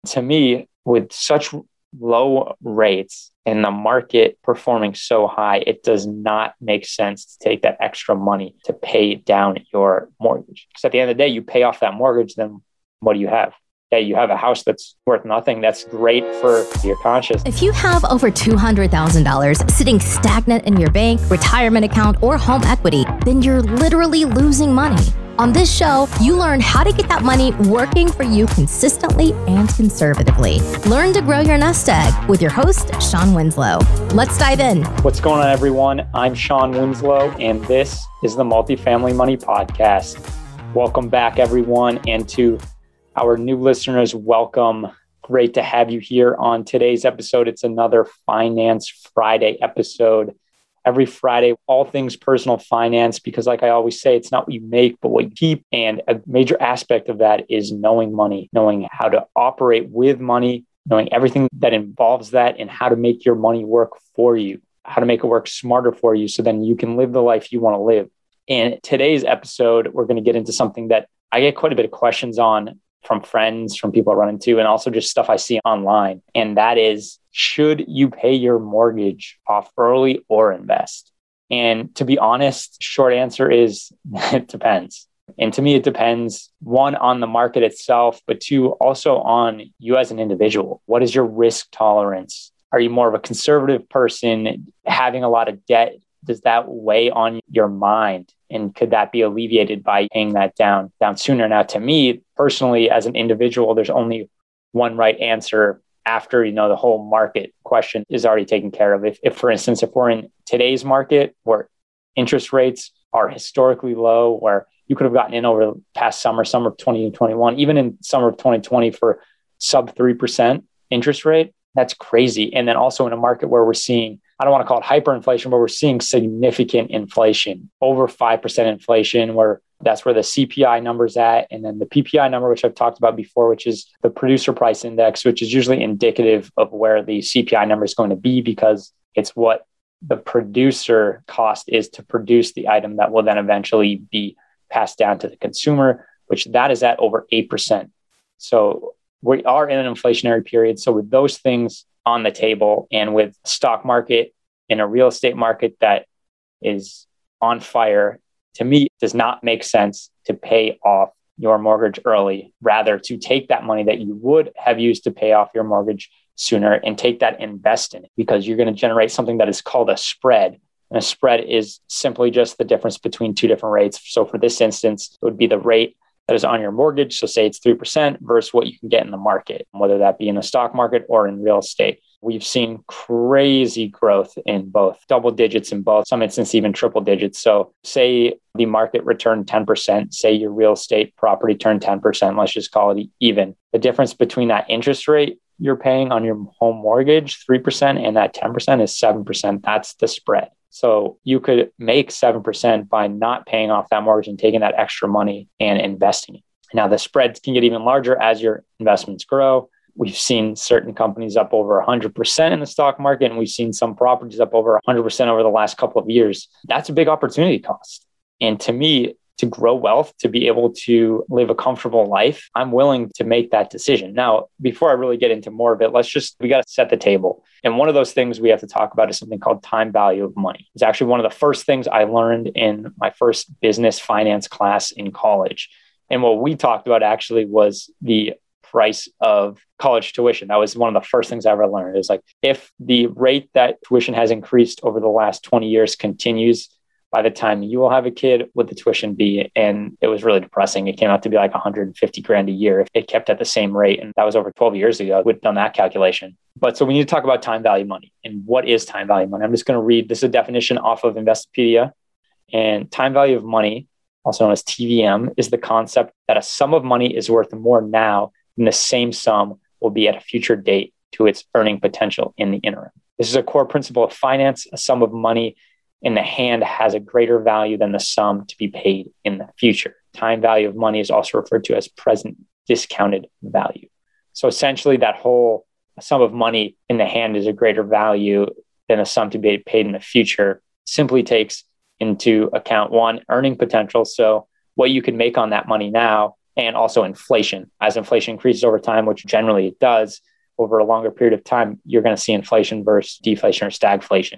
To me, with such low rates and the market performing so high, it does not make sense to take that extra money to pay down your mortgage. Because at the end of the day, you pay off that mortgage, then what do you have? Yeah, you have a house that's worth nothing. That's great for your conscience. If you have over $200,000 sitting stagnant in your bank, retirement account, or home equity, then you're literally losing money. On this show, you learn how to get that money working for you consistently and conservatively. Learn to grow your nest egg with your host, Sean Winslow. Let's dive in. What's going on, everyone? I'm Sean Winslow, and this is the Multifamily Money Podcast. Welcome back, everyone, and to our new listeners, welcome. Great to have you here on today's episode. It's another Finance Friday episode. Every Friday, all things personal finance, because like I always say, it's not what you make, but what you keep. And a major aspect of that is knowing money, knowing how to operate with money, knowing everything that involves that and how to make your money work for you, how to make it work smarter for you so then you can live the life you want to live. In today's episode, we're going to get into something that I get quite a bit of questions on from friends, from people I run into, and also just stuff I see online. And that is, should you pay your mortgage off early or invest? And to be honest, short answer is it depends. And to me, it depends, one, on the market itself, but two, also on you as an individual. What is your risk tolerance? Are you more of a conservative person having a lot of debt? Does that weigh on your mind? And could that be alleviated by paying that down sooner? Now, to me, personally, as an individual, there's only one right answer after, the whole market question is already taken care of. If for instance, if we're in today's market where interest rates are historically low, where you could have gotten in over the past summer of 2021, even in summer of 2020 for sub 3% interest rate, that's crazy. And then also in a market where we're seeing, I don't want to call it hyperinflation, but we're seeing significant inflation, over 5% inflation, where that's where the CPI number's at. And then the PPI number, which I've talked about before, which is the producer price index, which is usually indicative of where the CPI number is going to be because it's what the producer cost is to produce the item that will then eventually be passed down to the consumer, which that is at over 8%. So we are in an inflationary period. So with those things on the table and with stock market in a real estate market that is on fire, to me, it does not make sense to pay off your mortgage early, rather to take that money that you would have used to pay off your mortgage sooner and take that and invest in it, because you're going to generate something that is called a spread. And a spread is simply just the difference between two different rates. So for this instance, it would be the rate that is on your mortgage. So say it's 3% versus what you can get in the market, whether that be in the stock market or in real estate. We've seen crazy growth in both, double digits in both, some instances even triple digits. So say the market returned 10%, say your real estate property turned 10%, let's just call it even. The difference between that interest rate you're paying on your home mortgage, 3%, and that 10% is 7%. That's the spread. So you could make 7% by not paying off that mortgage and taking that extra money and investing it. Now, the spreads can get even larger as your investments grow. We've seen certain companies up over 100% in the stock market, and we've seen some properties up over 100% over the last couple of years. That's a big opportunity cost. And to me, to grow wealth, to be able to live a comfortable life, I'm willing to make that decision. Now, before I really get into more of it, we got to set the table. And one of those things we have to talk about is something called time value of money. It's actually one of the first things I learned in my first business finance class in college. And what we talked about actually was the price of college tuition. That was one of the first things I ever learned. It was like, if the rate that tuition has increased over the last 20 years continues, by the time you will have a kid, would the tuition be? And it was really depressing. It came out to be like 150 grand a year if it kept at the same rate. And that was over 12 years ago. We'd done that calculation. But so we need to talk about time value money. And what is time value money? I'm just going to read, this is a definition off of Investopedia. And time value of money, also known as TVM, is the concept that a sum of money is worth more now than the same sum will be at a future date to its earning potential in the interim. This is a core principle of finance. A sum of money in the hand has a greater value than the sum to be paid in the future. Time value of money is also referred to as present discounted value. So essentially that whole sum of money in the hand is a greater value than a sum to be paid in the future simply takes into account, one, earning potential. So what you can make on that money now and also inflation. As inflation increases over time, which generally it does over a longer period of time, you're going to see inflation versus deflation or stagflation.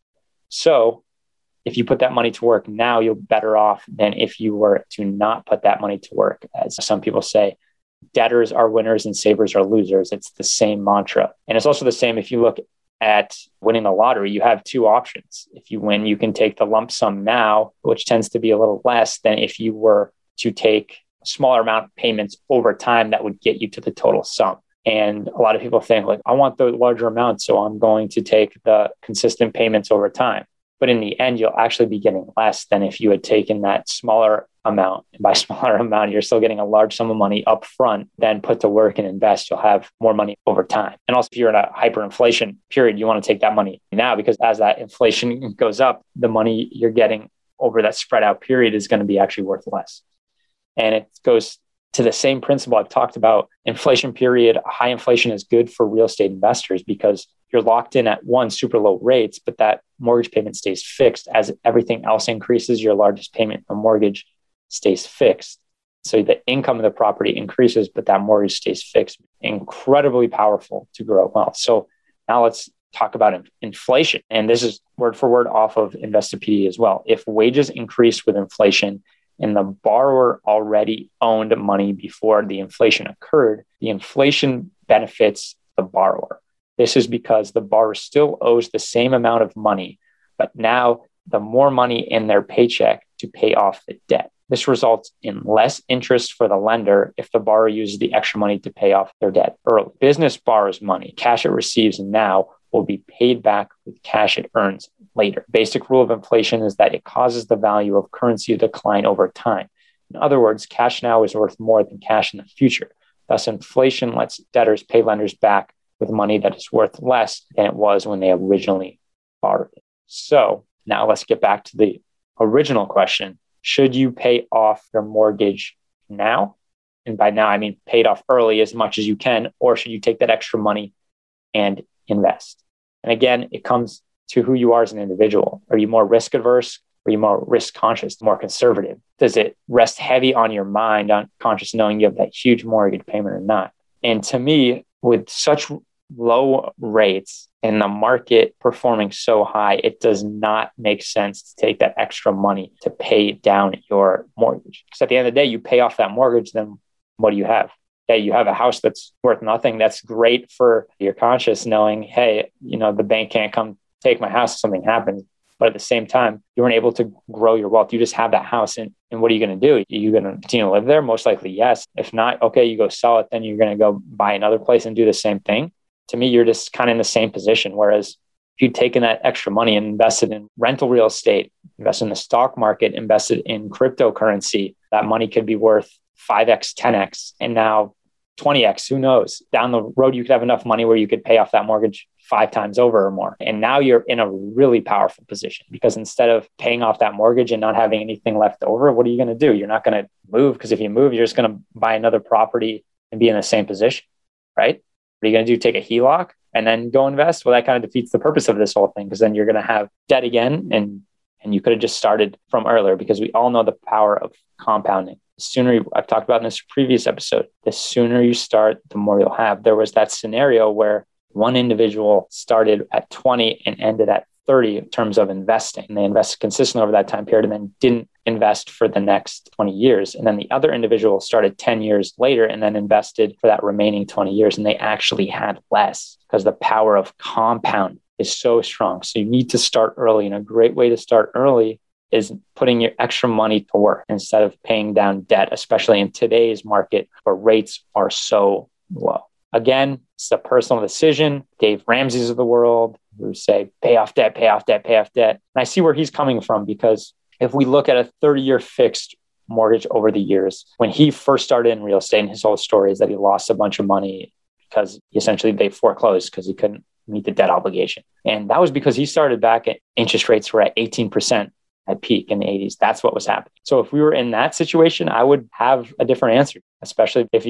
So if you put that money to work now, you're better off than if you were to not put that money to work. As some people say, debtors are winners and savers are losers. It's the same mantra. And it's also the same if you look at winning the lottery. You have two options. If you win, you can take the lump sum now, which tends to be a little less than if you were to take a smaller amount of payments over time that would get you to the total sum. And a lot of people think like, I want the larger amount, so I'm going to take the consistent payments over time. But in the end, you'll actually be getting less than if you had taken that smaller amount. And by smaller amount, you're still getting a large sum of money up front, then put to work and invest. You'll have more money over time. And also, if you're in a hyperinflation period, you want to take that money now, because as that inflation goes up, the money you're getting over that spread out period is going to be actually worth less. And it goes to the same principle I've talked about. Inflation period, high inflation is good for real estate investors because you're locked in at one, super low rates, but that mortgage payment stays fixed. As everything else increases, your largest payment on mortgage stays fixed. So the income of the property increases, but that mortgage stays fixed. Incredibly powerful to grow wealth. So now let's talk about inflation. And this is word for word off of Investopedia as well. If wages increase with inflation and the borrower already owned money before the inflation occurred, the inflation benefits the borrower. This is because the borrower still owes the same amount of money, but now the more money in their paycheck to pay off the debt. This results in less interest for the lender if the borrower uses the extra money to pay off their debt early. Business borrows money. Cash it receives now will be paid back with cash it earns later. Basic rule of inflation is that it causes the value of currency to decline over time. In other words, cash now is worth more than cash in the future. Thus, inflation lets debtors pay lenders back with money that is worth less than it was when they originally borrowed it. So now let's get back to the original question. Should you pay off your mortgage now? And by now, I mean paid off early as much as you can, or should you take that extra money and invest? And again, it comes to who you are as an individual. Are you more risk averse? Are you more risk conscious, more conservative? Does it rest heavy on your mind, on conscious knowing you have that huge mortgage payment or not? And to me, with such low rates and the market performing so high, it does not make sense to take that extra money to pay down your mortgage. Because at the end of the day, you pay off that mortgage, then what do you have? Yeah, you have a house that's worth nothing. That's great for your conscience knowing, hey, the bank can't come take my house if something happens. But at the same time, you weren't able to grow your wealth. You just have that house. And what are you going to do? Are you going to continue to live there? Most likely, yes. If not, okay, you go sell it. Then you're going to go buy another place and do the same thing. To me, you're just kind of in the same position. Whereas if you'd taken that extra money and invested in rental real estate, invested in the stock market, invested in cryptocurrency, that money could be worth 5x, 10x, and now 20x, who knows? Down the road, you could have enough money where you could pay off that mortgage 5 times over or more. And now you're in a really powerful position because instead of paying off that mortgage and not having anything left over, what are you going to do? You're not going to move, because if you move, you're just going to buy another property and be in the same position, right? What are you going to do? Take a HELOC and then go invest? Well, that kind of defeats the purpose of this whole thing, because then you're going to have debt again, and you could have just started from earlier, because we all know the power of compounding. The sooner I've talked about in this previous episode, the sooner you start, the more you'll have. There was that scenario where one individual started at 20 and ended at 30 in terms of investing. And they invested consistently over that time period and then didn't invest for the next 20 years. And then the other individual started 10 years later and then invested for that remaining 20 years. And they actually had less, because the power of compound is so strong. So you need to start early. And a great way to start early is putting your extra money to work instead of paying down debt, especially in today's market where rates are so low. Again, it's a personal decision. Dave Ramsey's of the world who say, pay off debt, pay off debt, pay off debt. And I see where he's coming from, because if we look at a 30-year fixed mortgage over the years, when he first started in real estate, and his whole story is that he lost a bunch of money because essentially they foreclosed because he couldn't meet the debt obligation. And that was because he started back at interest rates were at 18% at peak in the 80s. That's what was happening. So if we were in that situation, I would have a different answer, especially if,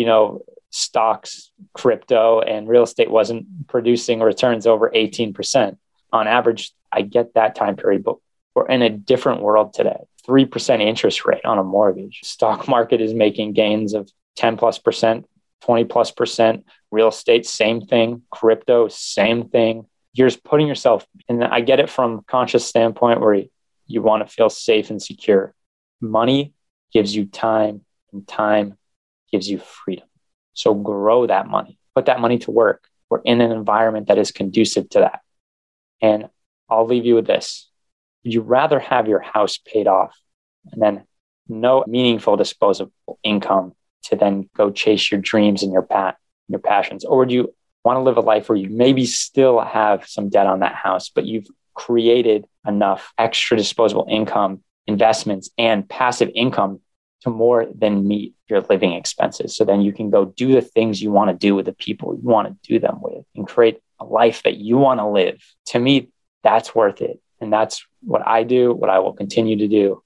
stocks, crypto, and real estate wasn't producing returns over 18%. On average, I get that time period, but we're in a different world today. 3% interest rate on a mortgage. Stock market is making gains of 10+%, 20+%. Real estate, same thing. Crypto, same thing. You're just putting yourself, and I get it from a conscious standpoint where you want to feel safe and secure. Money gives you time, and time gives you freedom. So grow that money. Put that money to work. We're in an environment that is conducive to that. And I'll leave you with this. Would you rather have your house paid off and then no meaningful disposable income to then go chase your dreams and your passions? Or would you want to live a life where you maybe still have some debt on that house, but you've created enough extra disposable income, investments, and passive income to more than meet your living expenses? So then you can go do the things you want to do with the people you want to do them with and create a life that you want to live. To me, that's worth it. And that's what I do, what I will continue to do.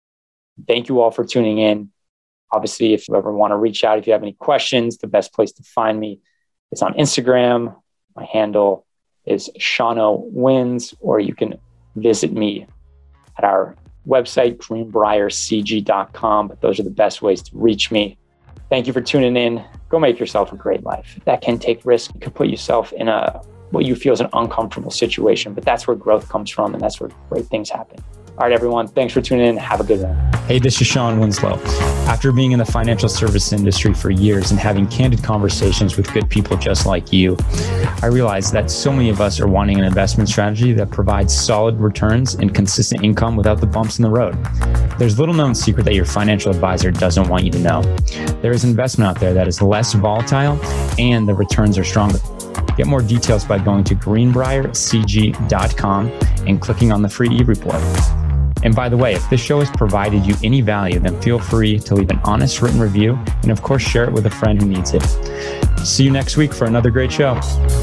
Thank you all for tuning in. Obviously, if you ever want to reach out, if you have any questions, the best place to find me is on Instagram. My handle is Shano Wins, or you can visit me at our website, greenbriercg.com. But those are the best ways to reach me. Thank you for tuning in. Go make yourself a great life. That can take risk. You can put yourself in what you feel is an uncomfortable situation, but that's where growth comes from, and that's where great things happen. All right, everyone. Thanks for tuning in. Have a good one. Hey, this is Shawn Winslow. After being in the financial service industry for years and having candid conversations with good people just like you, I realized that so many of us are wanting an investment strategy that provides solid returns and consistent income without the bumps in the road. There's little known secret that your financial advisor doesn't want you to know. There is investment out there that is less volatile and the returns are stronger. Get more details by going to greenbriercg.com and clicking on the free e-report. And by the way, if this show has provided you any value, then feel free to leave an honest written review and of course share it with a friend who needs it. See you next week for another great show.